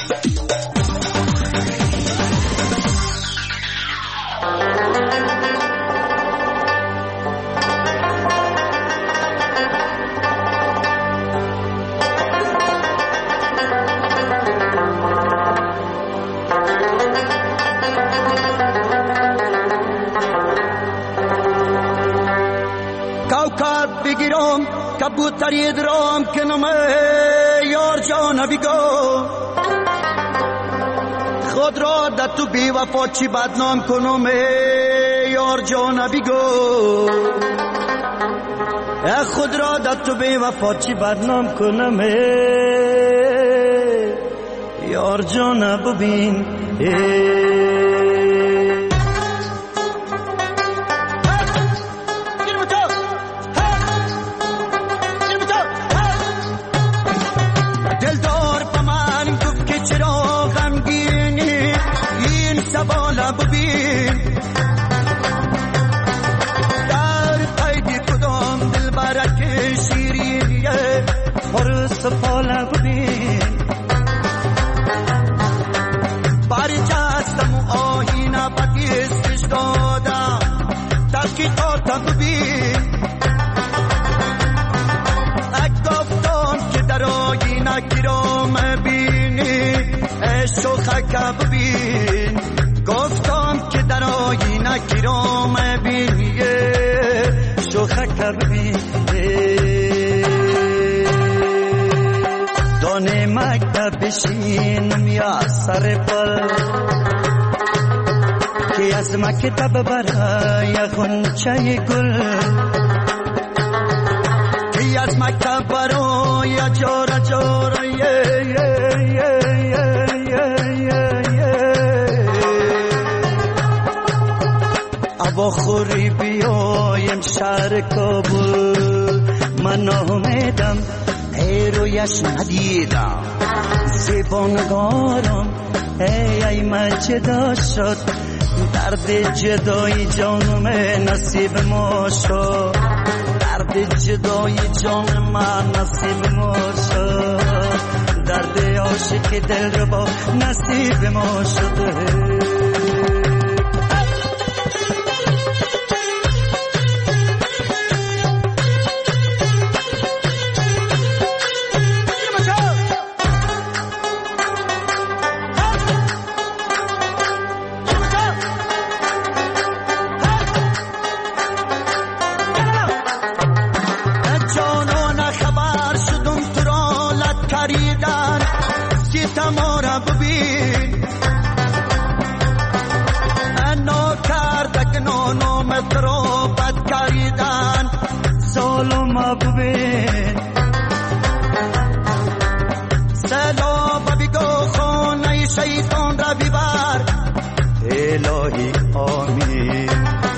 بگیرم کبوتری درام کنم یار جان بگو خود را در تو بی وفا چی بدنام کنم یار جان بگو خود را در تو بی وفا چی بدنام کنم یار جان ببین سفاله ببین باری جستم آهینه بکیستش دادم تحقیقاتم ببین گفتم که در آهینه گیرام بینی شوخک ببین گفتم که در آهینه گیرام بینی شوخک ببین دانه مکتب بشینم یا سر پل که از مکتب برای غنچه گل که از مکتب برای جاره جاره ابا خوری بیایم شهر کابل من امیدم رویش ندیدم زبانگارم ای من جدا شد درد جدای جانم نصیب ما شد درد جدای جان من نصیب ما شد درد عاشق دل رو با نصیب ما شد الهی آمین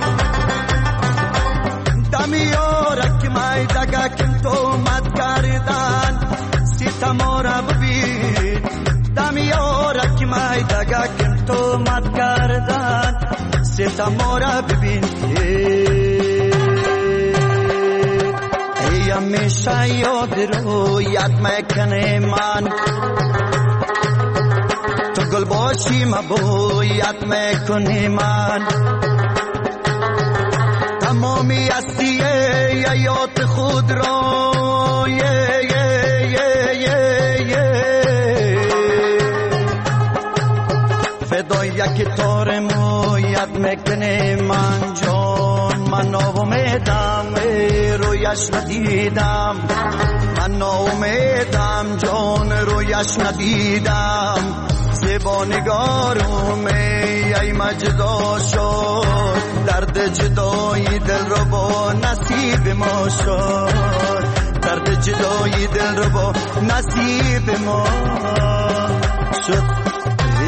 دمیارک مای دگا کم تو مد کردن ستما را ببین دمیارک مای دگا کم تو مد کردن ستما را ببین ای همیشه یاد رویت میکنه من گل باشی مبویت میکنی من تمامی هستی یات خود را فدای یک تار مویت میکنی من جان من امیدم رویش ندیدم من امیدم جان رویش ندیدم زبانگارم ای مجدا شد درد جدای دل رو با نصیب ما شد درد جدای دل رو با نصیب ما شد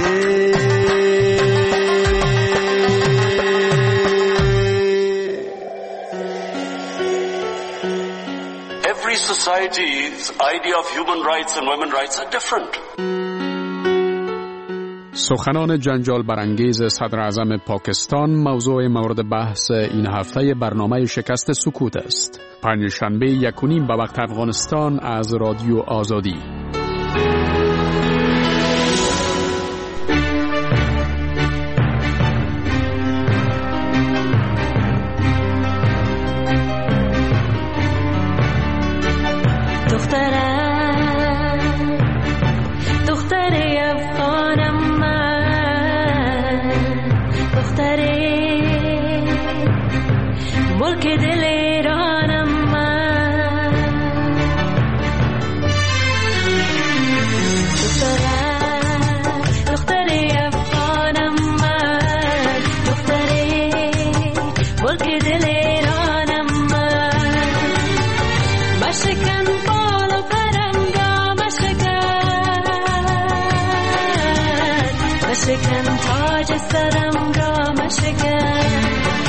Every society's idea of human rights and women's rights are different. سخنان جنجال برانگیز صدر اعظم پاکستان موضوع مورد بحث این هفته برنامه شکست سکوت است. پنجشنبه 1:30 به وقت افغانستان از رادیو آزادی. ملک دل ایرانم من. دختر افغانم من، دختر ملک دل ایرانم من. مشکن بال و پرم را مشکن، مشکن تاج سرم را مشکن،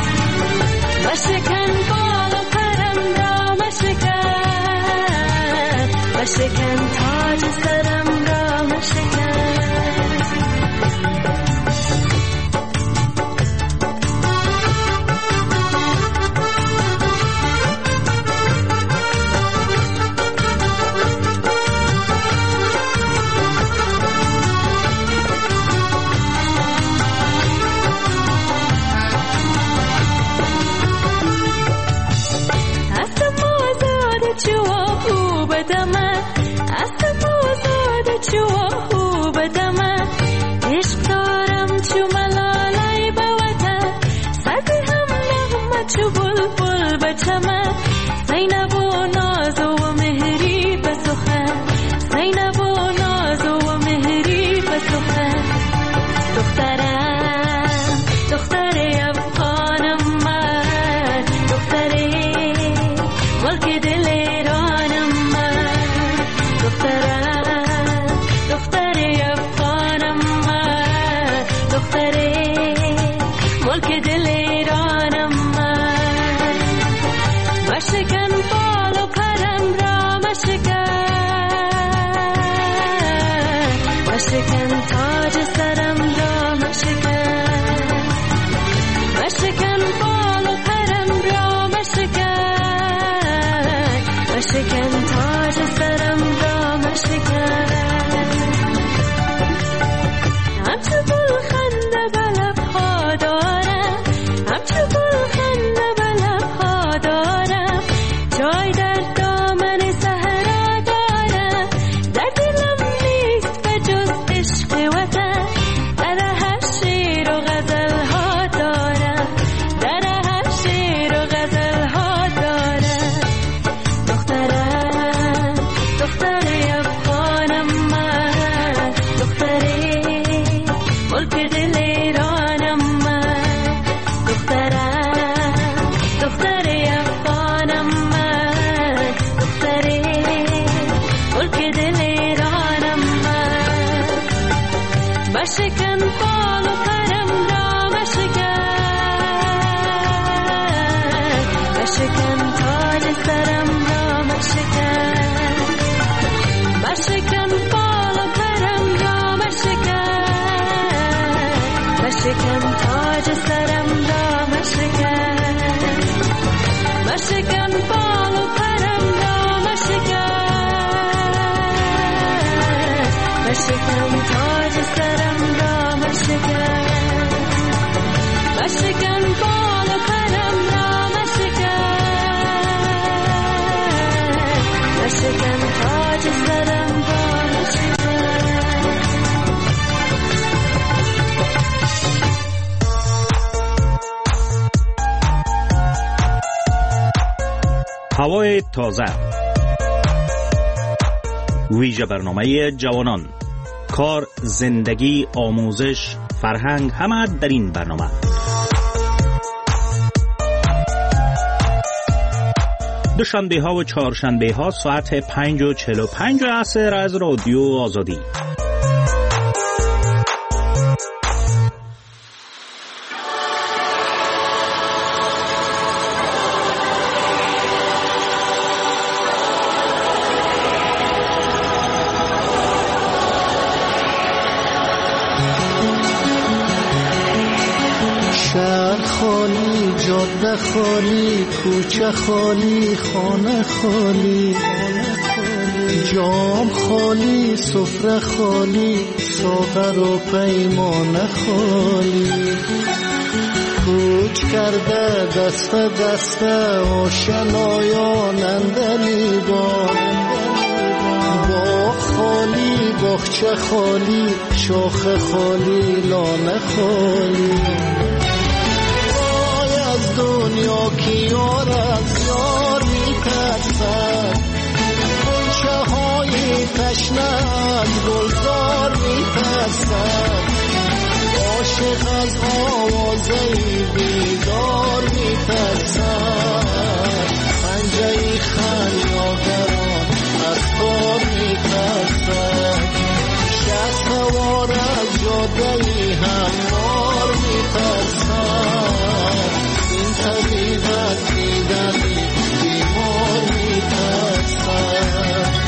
مشکن بال و پرم را مشکن، مشکن تاج سرم را مشکن. هوای تازه، ویژه برنامه جوانان، کار، زندگی، آموزش، فرهنگ، همه در این برنامه. دوشنبه ها و چهارشنبه ها ساعت 5:45 عصر از رادیو آزادی. شهر خالی، جاده خالی، کوچه خالی، خانه خالی، جام خالی، سفره خالی، ساغر و پیمانه خالی. کوچ کرده دست دسته آشنایان اندلیبان، باغ خالی، باغچه خالی، شاخه خالی، لانه خالی. دنیا کی یار از یار میترسد غنچه های تشنه از گلزار میترسد عاشق از آوازه بیدار میترسد پنجه خمیازران از کار میترسد شهر سوار از جاده هموار میترسد این طبیب از دیدنی بیمار میترسد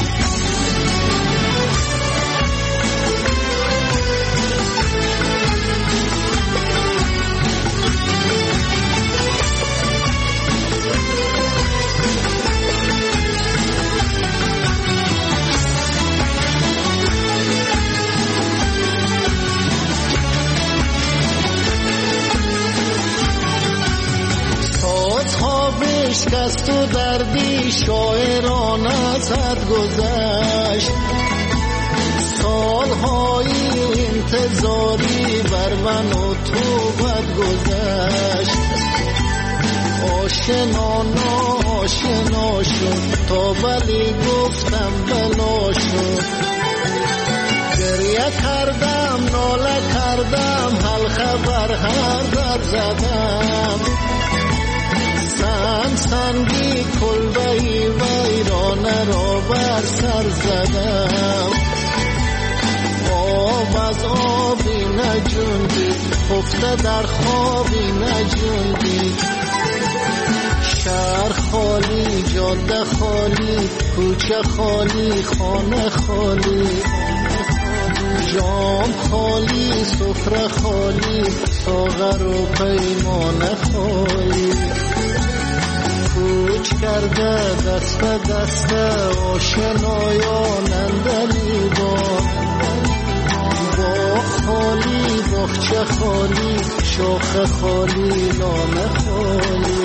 بشکست و دردی شاعران از حد گذشت سالهای انتظاری بر من و تو بد گذشت آشنا ناشنا شد تا بلی گفتم بلا شد گریه کردم ناله کردم حل خبر هر در زدم سنگی کلبهی ویرانه را بر سر زدم آب از آبی نجوندی خفته در خوابی نجوندی شهر خالی جاده خالی کوچه خالی خانه خالی جام خالی سفره خالی ساغر و پیمانه خالی کوچ کرده دست دست آشنایان دلیبان باغ خالی باغچه خالی شاخه خالی لانه خالی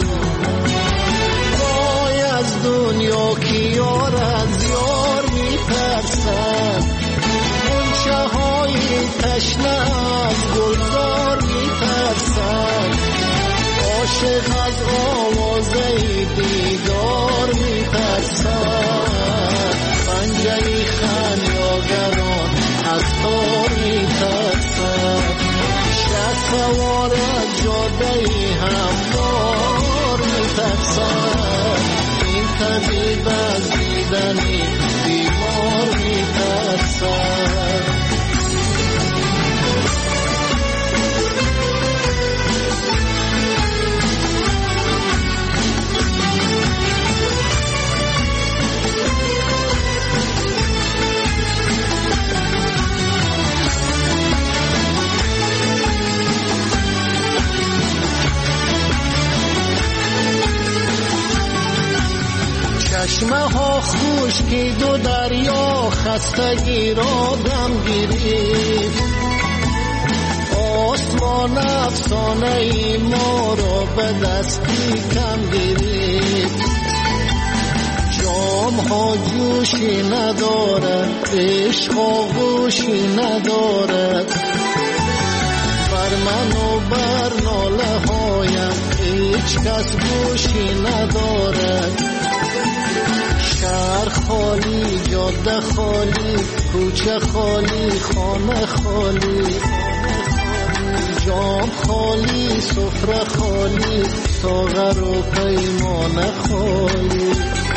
وای از دنیا کی یار از یار میترسد غنچه های تشنه از گلزار میترسد عاشق از آوازه دیدار میترسد پنجه خمیازران از تار میترسد شهر سوار از جاده هموار میترسد این طبیب از دیدنی بیمار میترسد چشمه ها خشکی دو دریا خستگی را دم گیرید آسمان افسانه ای ما را به دستی کم گیرید جام ها جوشی ندارد عشق آغوشی ندارد بر من و بر ناله هایم هیچ کس گوشی ندارد شهر خالی جاده خالی کوچه خالی خانه خالی جام خالی سفره خالی ساغر و پیمانه خالی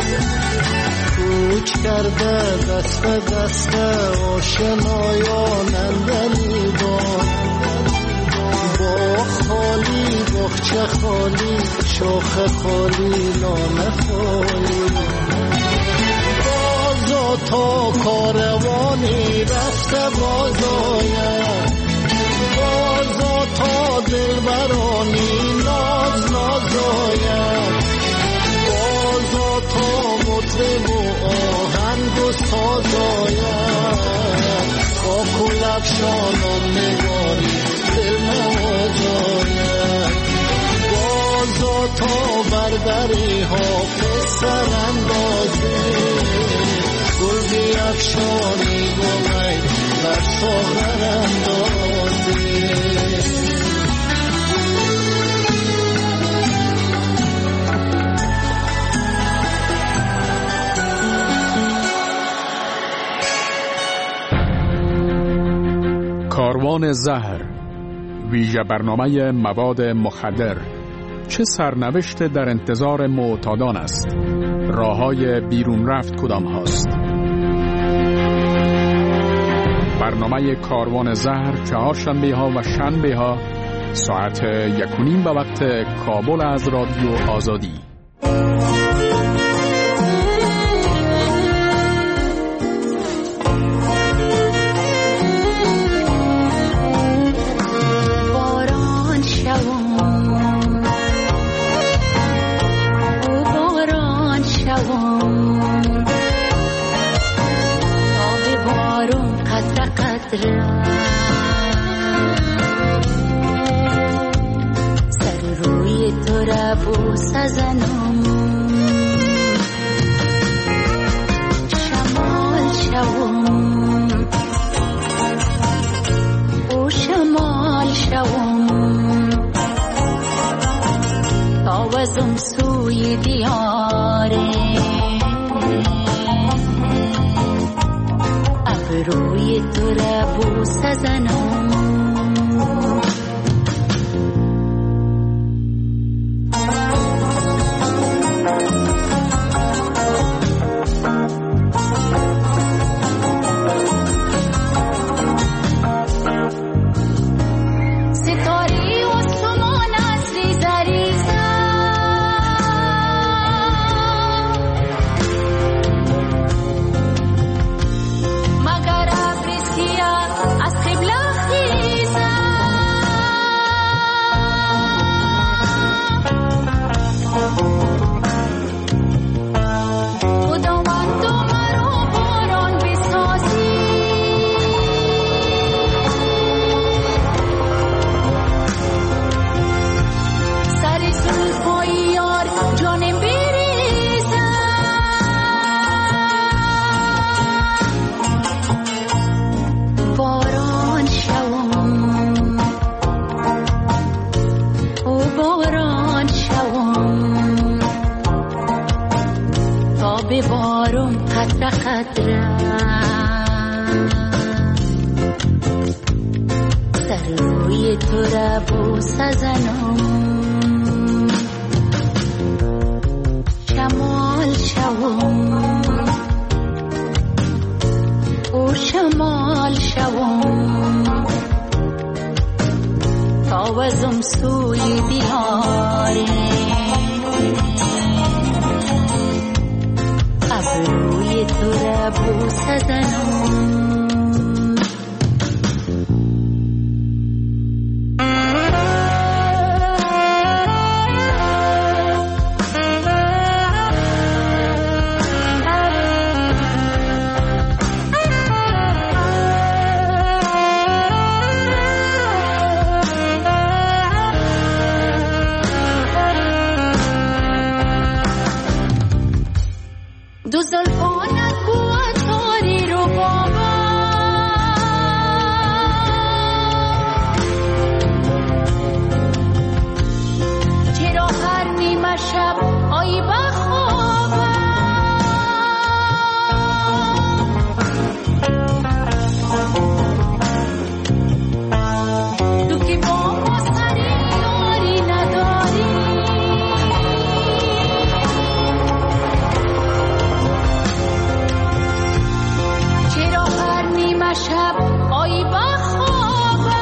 کوچ کرده دست دست آشنایان دلیبان باغ خالی باغچه خالی شاخه خالی لانه خالی بازا تا کاروانی رفته بازاید بازا تا دلبرانی ناز نازاید بازا تا مطرب و آهنگ و سازاید خاک و لبشانم نگاری دل نوازاید بازا تا بردری حافظ سراندازه گل بیفشانی گمید بر ساغر اندازه کاروان زهر، ویژه برنامه مواد مخدر، چه سرنوشت در انتظار معتادان است؟ راههای بیرون رفت کدام هاست؟ برنامه کاروان زهر چهارشنبه ها و شنبه ها ساعت 1:30 به وقت کابل از رادیو آزادی. سر روی تو را بوس زنم، شمال شوم او شمال شوم، تاوزم سوی دیاره روی تو را بوس زنم. سر روی تو را بوس زنم، شمال شوم او شمال شوم، تاوزم سوی دیاره روی تو را بوس زنم. دو زلفانت بود تاری رو بابا، چرا هر نیمه شب آیی بخوابم، تو که با ما سری یاری نداری، شب آیی بخوابم،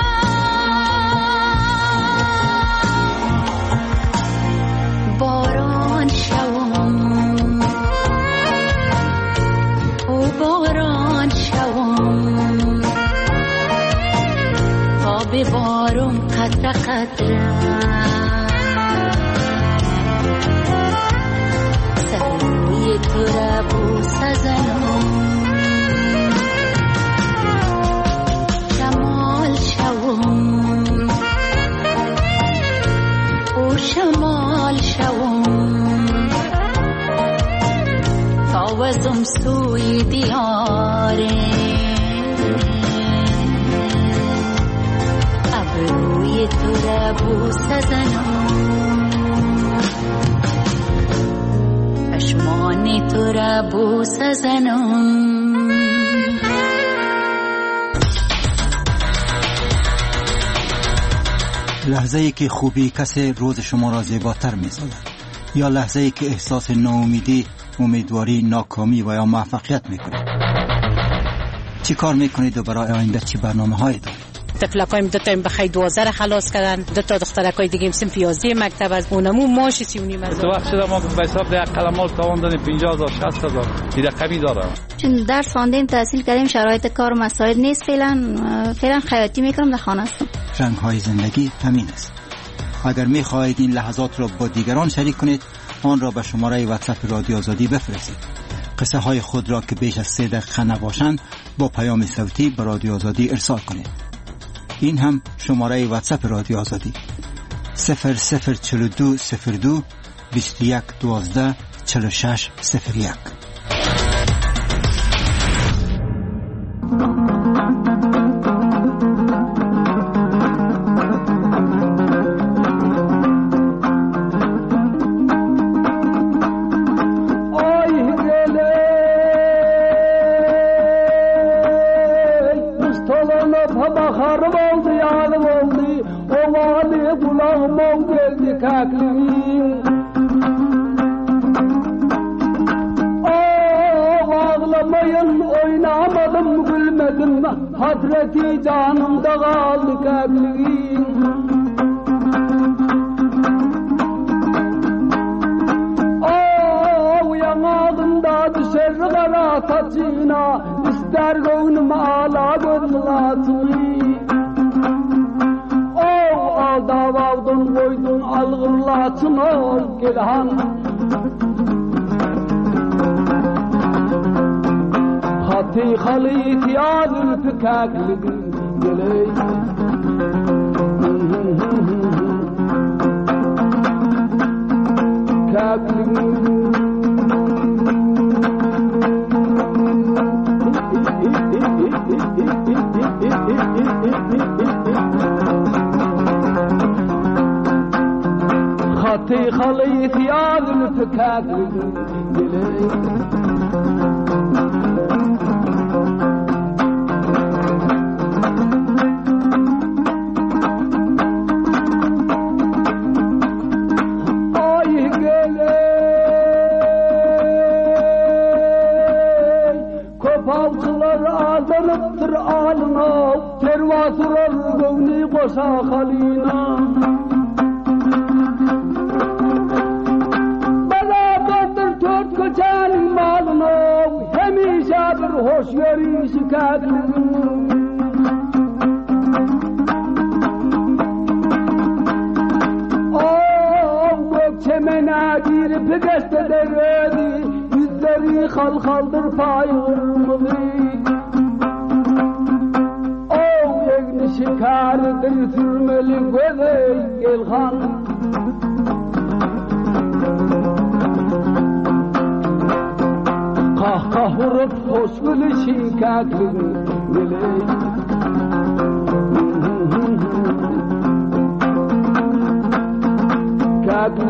باران شوم او باران شوم، تا ببارم قطره قطره سر روی تو را بوس زنم، شمال شوم، تاوزم سوی دیاره ابروی تو را بوس زنم، چشمان تو را بوس زنم. لحظه‌ای که خوبی کسی روز شما را زیباتر می‌سازد، یا لحظه‌ای که احساس ناامیدی، امیدواری، ناکامی و یا موفقیت می‌کنید. چی کار می‌کنید و برای آینده چی برنامه‌هایی دارید؟ تفلکایم دو تا بخیر 12 خلاص کردن، دو تا دخترکای دیگه صنف 11 مکتب از اونمو ماش 3.5 هزار. تو وقت شده ما به حساب ده قلمال تواندن 50000 60000 این رقمی داره. چون درس خواندیم، تحصیل کردیم، شرایط کار و مساعد نیست. فعلا خیاطی میکنم، در خانه هستم. رنگ‌های زندگی همین است. اگر می‌خواهید این لحظات را با دیگران شریک کنید، آن را به شماره واتساپ رادیو آزادی بفرستید. قصه های خود را که بیش از 3 دقیقه نباشند با پیام صوتی به رادیو آزادی ارسال کنید. این هم شماره واتساپ رادیو آزادی 004202 21 12 46 01. Hasreti canımda kaldı kalbim. Yanağımda düşer kara saçına, ister gönlüm ağla gönlüm alda valdın koydun algırlatın ol gelhan. Hati halit ya zülfikak geley. خطي خليت يا ذلفكاك Koşa halina bana döndür tört köçenin malına hemişe bir hoş görüşü kadın gökçemene girip geste deredi yüzleri halkaldır payırmızı şikardır sürmeli göze gelhan kahkah vurup hoş gülüşü kaklı geley kaklı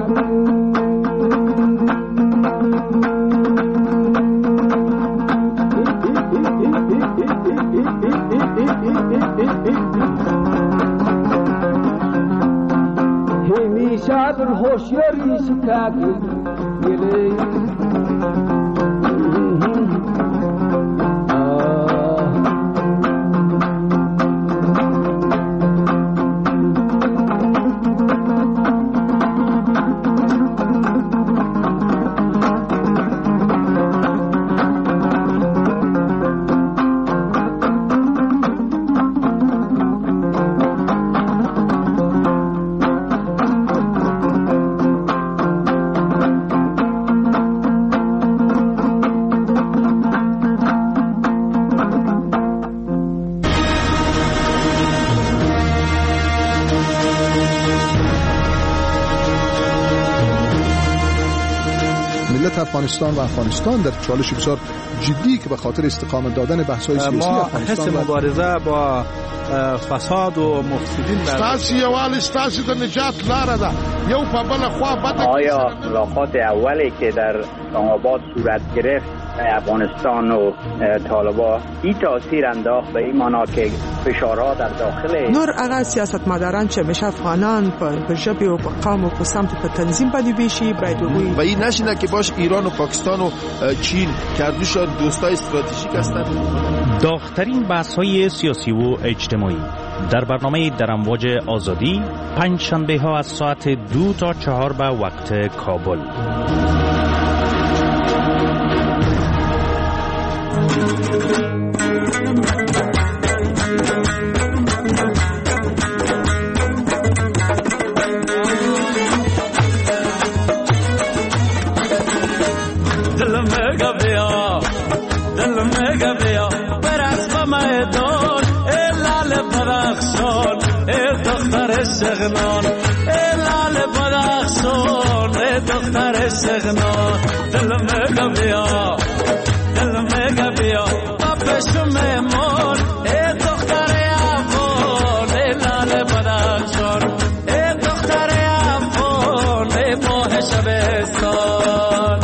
hemişedir hoş yarışı kaklı geley افغانستان و افغانستان در چالش بسیار جدی که به خاطر استقامت دادن بحث‌های سیاسی افغانستان ما حس مبارزه با فساد و مفسدین استاسي یوال استاسي د نجات لاره ده یو په بل خوا بده. آیا اختلافات اولی که در اسلام آباد صورت گرفت افغانستان و طالبان این تاثیر انداخت به این معنا که فشارها در داخل نور اغا سیاستمداران چې میشه افغانان په ژبه او په قوم او په سمت په تنظیم باندې بشي باید و این نشینه که باش ایران و پاکستان و چین کردوشان دوستای استراتژیک هستند. داغ‌ترین بحث‌های سیاسی و اجتماعی در برنامه در امواج آزادی پنج شنبه ها از ساعت 2 تا 4 به وقت کابل. سغنان لال بدخشان دختر سغنان دل میگه بیا پیش میمون دختر افغان لال بدخشان دختر افغان ماه شبستان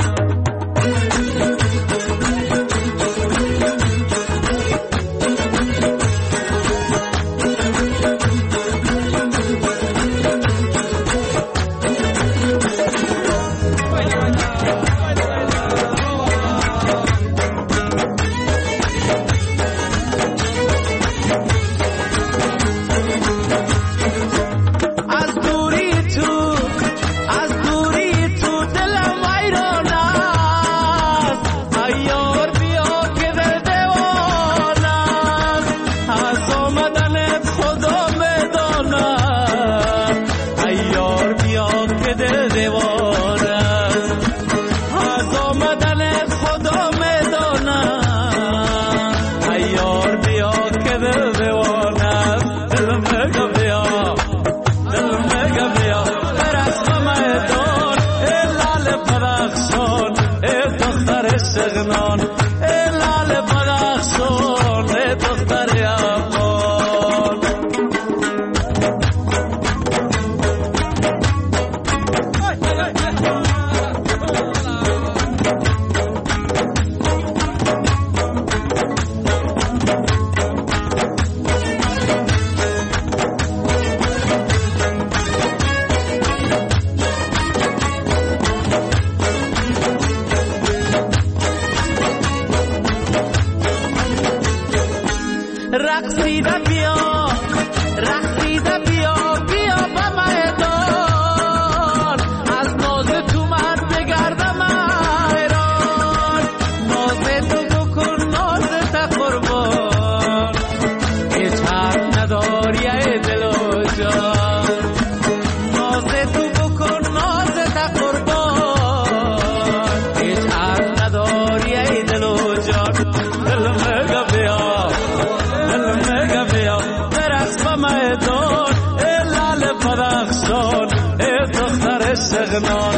سغنان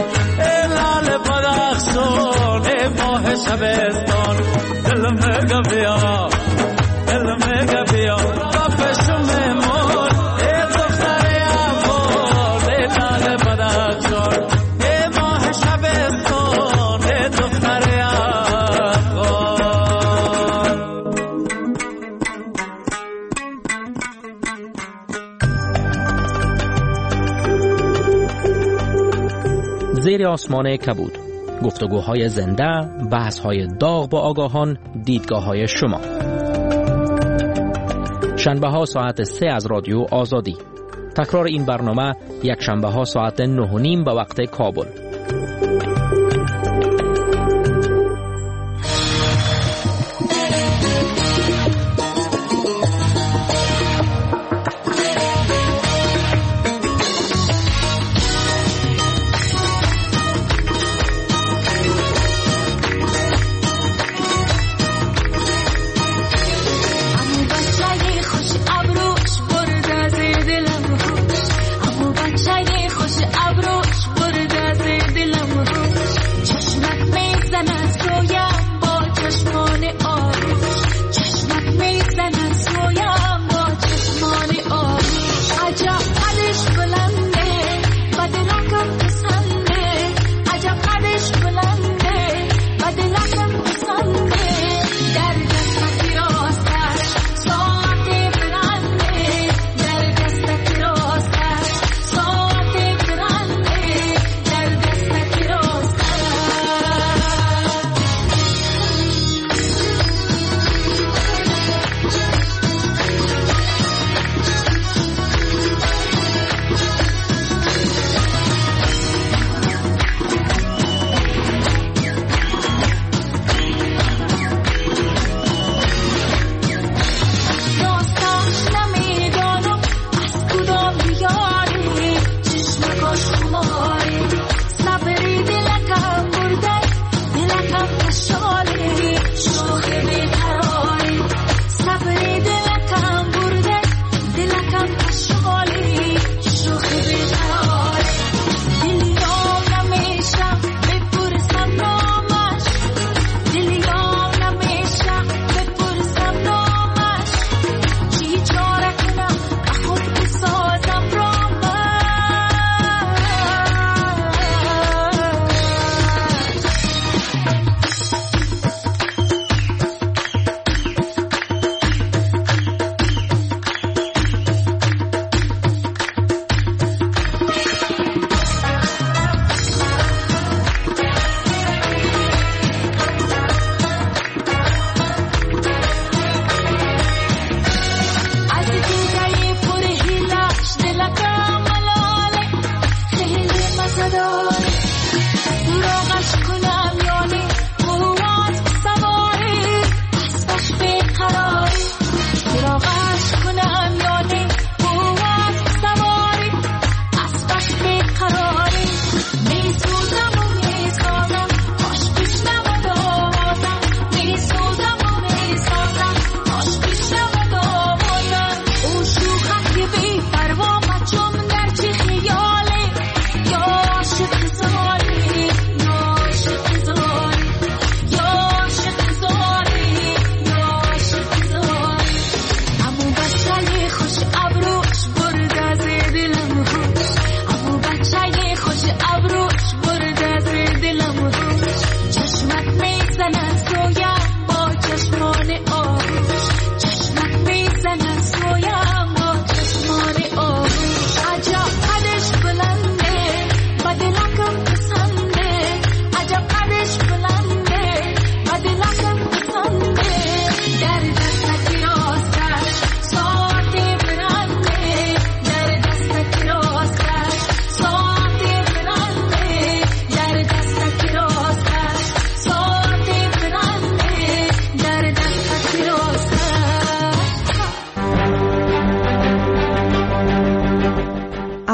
لال بدخشان ماه شبستان دل میگه بیا پیش میمون دختر افغان لال بدخشان ماه شبستان دختر افغان. زیر آسمان کبود، گفتگوهای زنده، بحث‌های داغ با آگاهان، دیدگاه‌های شما. شنبه‌ها ساعت 3 از رادیو آزادی. تکرار این برنامه یک شنبه‌ها ساعت 9:30 به وقت کابل. خوش ابروش برده زیر دلم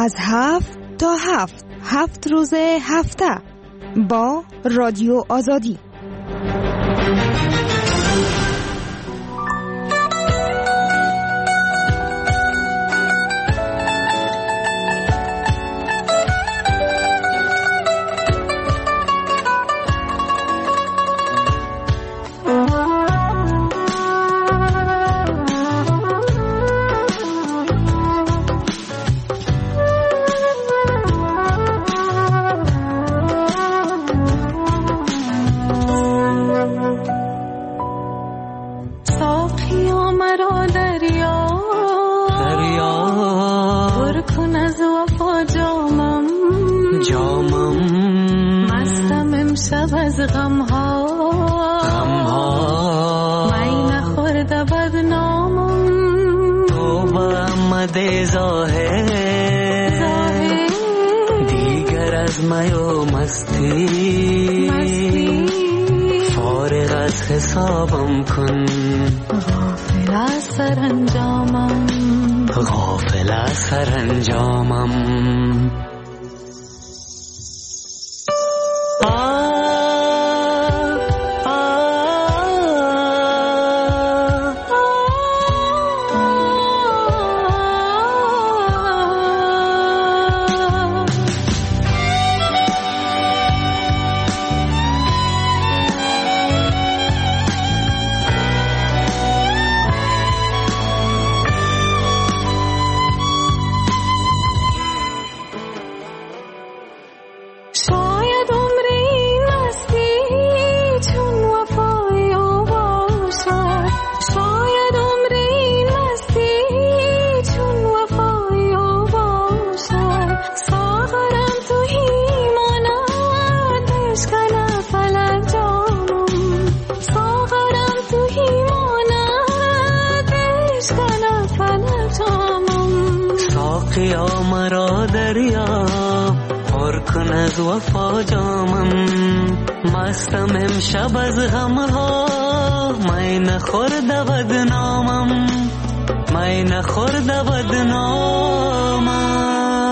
از 7 تا 7 روز هفته با رادیو آزادی. حسابم کن غافل از سرانجامم غافل از سرانجامم از وفا جامم مستم امشب از غمها می نخورد بدنامم می نخورد بدنامم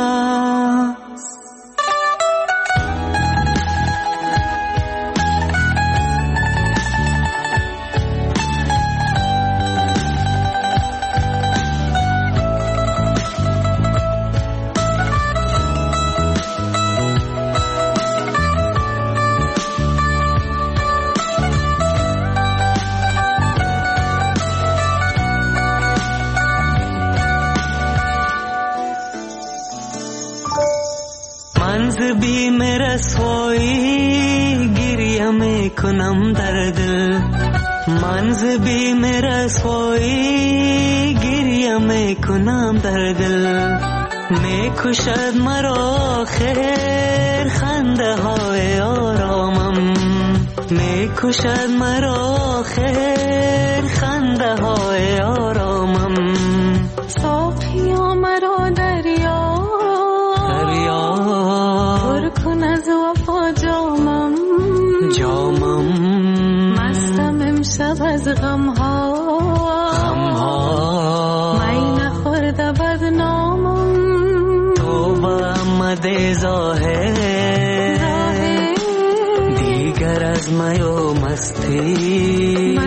بیم رسوایی گریه میکنم در دل منز بیم رسوایی گریه میکنم در دل میکشد مرا خیر خنده های آرامم میکشد مرا خیر خنده های آرامم ساقیا مرا دریا کن از وفا جامم مستم امشب از غمها می نخورد بدنامم توبه آمده ظاهر دیگر از می و مستی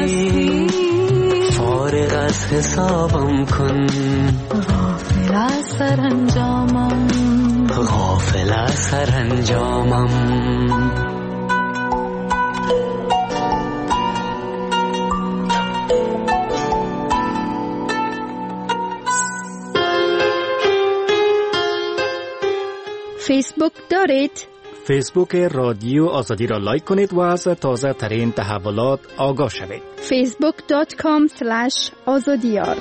فارغ از حسابم کن غافل از سرانجامم غافل از سرانجامم فیسبوک دارید؟ فیسبوک رادیو آزادی را لایک کنید و از تازه ترین تحولات آگاه شوید. facebook.com/azadiyar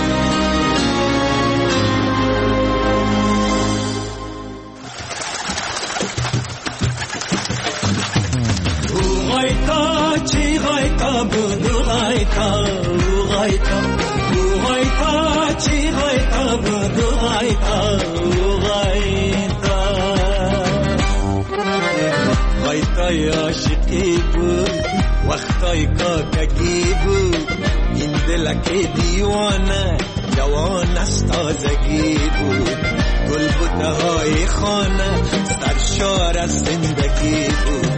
وقتای عاشقی بود وقتای کاکگی بود این دلک دیوانه جوان است تازگی بود گلبوته های خانه سرشار از زندگی بود.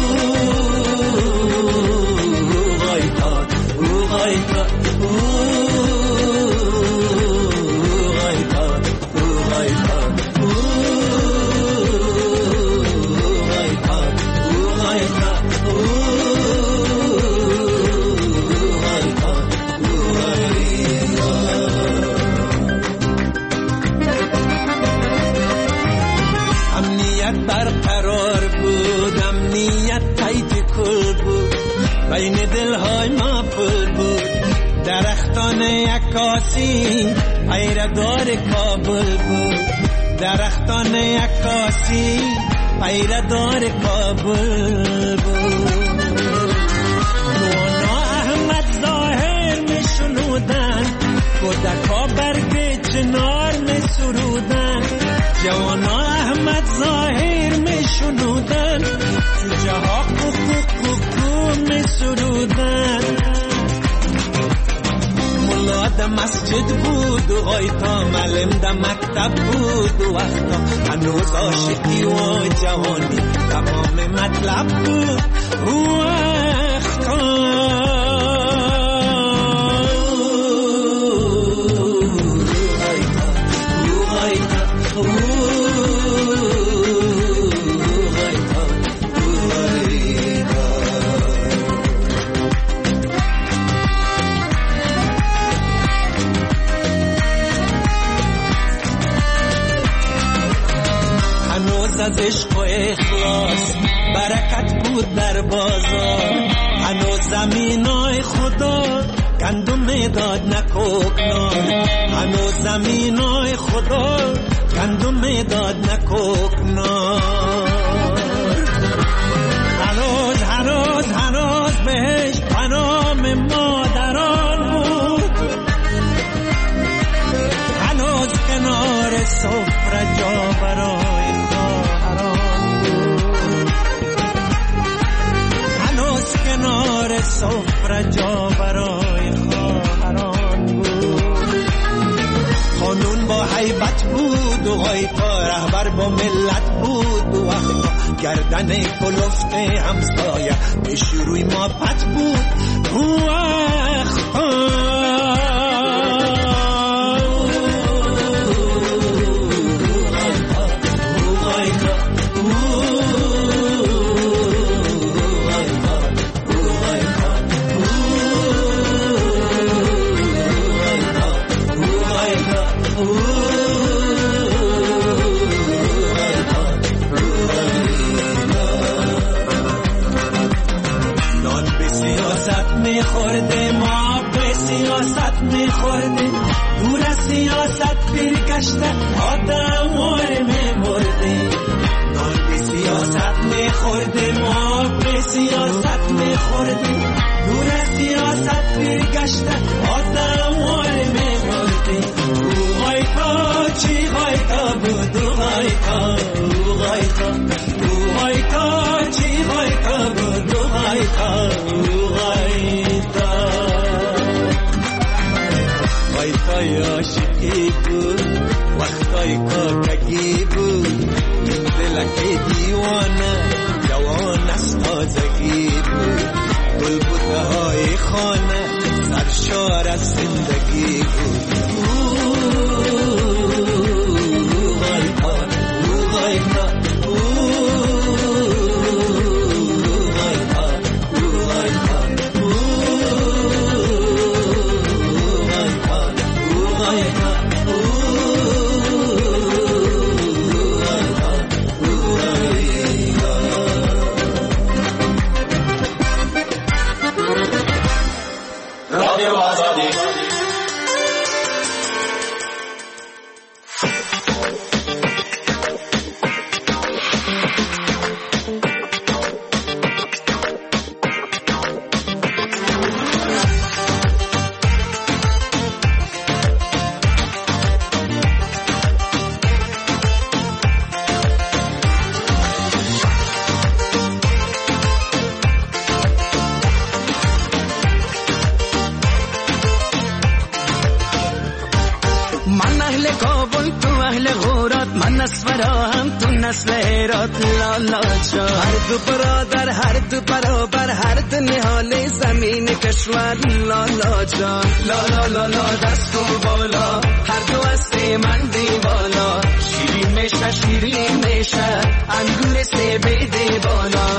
برقرار بود، امنیت تایید کل بود، بین دلهای ما پل بود. درختان عکاسی پیردار کابل بود، درختان عکاسی پیردار کابل بود. نوانا احمد ظاهر می شنودن، کودکا برگ چنار می سرودن. جوانا احمد ظاهر می شنودن، جوجه ها کوکو می سرودن. ملا ده مسجد بود و غایتا، معلم ده مکتب بود و وقتا. هنوز عاشقی و جوانی تمام مطلب بود و وقتا. از عشق و اخلاص برکت بود در بازار. هنوز زمینای خدا گندم میداد نه کوکنار، هنوز زمینای خدا گندم میداد نه کوکنار. هنوز بهش پنام مادران بود، هنوز کنار سفره جا برای کنار سفره جا برای خواهران بود. خانون با حیبت بود و غایتا، رهبر با ملت بود و وقتا. گردن کلفت همسایه پیش روی ما پت بود و وقتا. میخورده ما به سیاست میخورده، دور از سیاست برگشته آدم واره میمرده. نان به سیاست میخورده ما به سیاست میخورده، دور از سیاست برگشته آدم واره میمرده. غایتا چی غایتا بود غایتا غایتا چی غایتا بود غایتا وقتای عاشقی بود، وقتای کاکگی بود. دلک دیوانه جوان از تازگی بود، گلبوته های خانه سرشار از زندگی بود. اهل کابل تو اهل غورات من نسورا هم تو نسل هرات لالا جان هر دو برادر هر دو برابر هر دو نهال زمین کشور لالا جان لالا لالا دست و بالا هر دو است من دیوالا شیرین میشه شیرین میشه انگور سه بیده بالا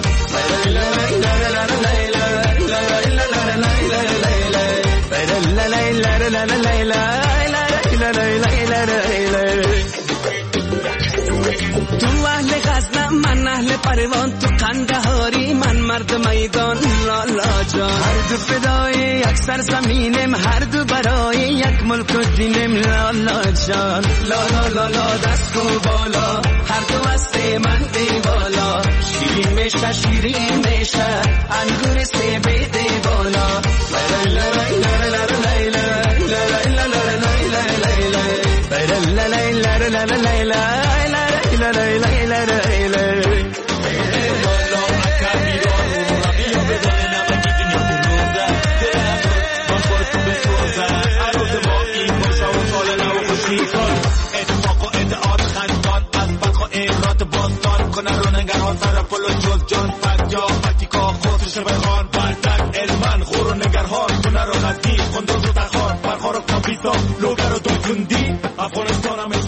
تو اهل غزنم من اهل پروان تو قندهاری من مرد میدان لالا جان هر دو فدای یک سر زمینم هر دو برای یک ملک و دینم لالا جان لالا لالا دست و بالا هر دو است من دیوالا شیرین میشه شیرین میشه انگور سه بیده بالا la la la la la